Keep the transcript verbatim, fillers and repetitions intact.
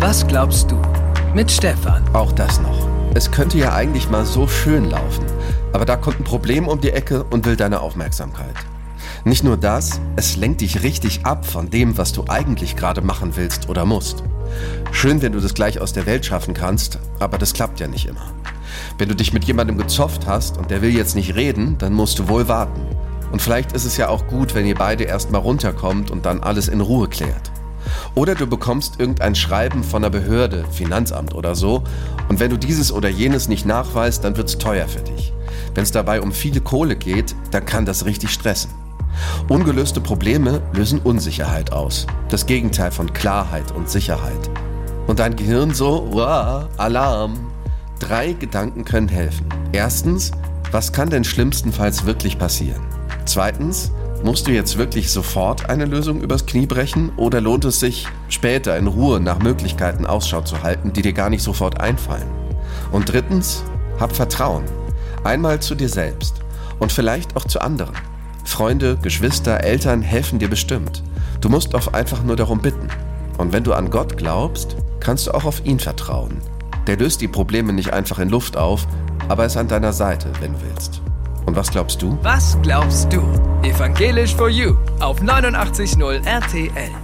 Was glaubst du? Mit Stefan. Auch das noch. Es könnte ja eigentlich mal so schön laufen, aber da kommt ein Problem um die Ecke und will deine Aufmerksamkeit. Nicht nur das, es lenkt dich richtig ab von dem, was du eigentlich gerade machen willst oder musst. Schön, wenn du das gleich aus der Welt schaffen kannst, aber das klappt ja nicht immer. Wenn du dich mit jemandem gezofft hast und der will jetzt nicht reden, dann musst du wohl warten. Und vielleicht ist es ja auch gut, wenn ihr beide erst mal runterkommt und dann alles in Ruhe klärt. Oder du bekommst irgendein Schreiben von einer Behörde, Finanzamt oder so, und wenn du dieses oder jenes nicht nachweist, dann wird's teuer für dich. Wenn es dabei um viele Kohle geht, dann kann das richtig stressen. Ungelöste Probleme lösen Unsicherheit aus. Das Gegenteil von Klarheit und Sicherheit. Und dein Gehirn so, wow, Alarm. Drei Gedanken können helfen. Erstens, was kann denn schlimmstenfalls wirklich passieren? Zweitens, musst du jetzt wirklich sofort eine Lösung übers Knie brechen oder lohnt es sich, später in Ruhe nach Möglichkeiten Ausschau zu halten, die dir gar nicht sofort einfallen? Und drittens, hab Vertrauen. Einmal zu dir selbst und vielleicht auch zu anderen. Freunde, Geschwister, Eltern helfen dir bestimmt. Du musst oft einfach nur darum bitten. Und wenn du an Gott glaubst, kannst du auch auf ihn vertrauen. Der löst die Probleme nicht einfach in Luft auf, aber ist an deiner Seite, wenn du willst. Und was glaubst du? Was glaubst du? Evangelisch for You auf neunundachtzig Komma null R T L.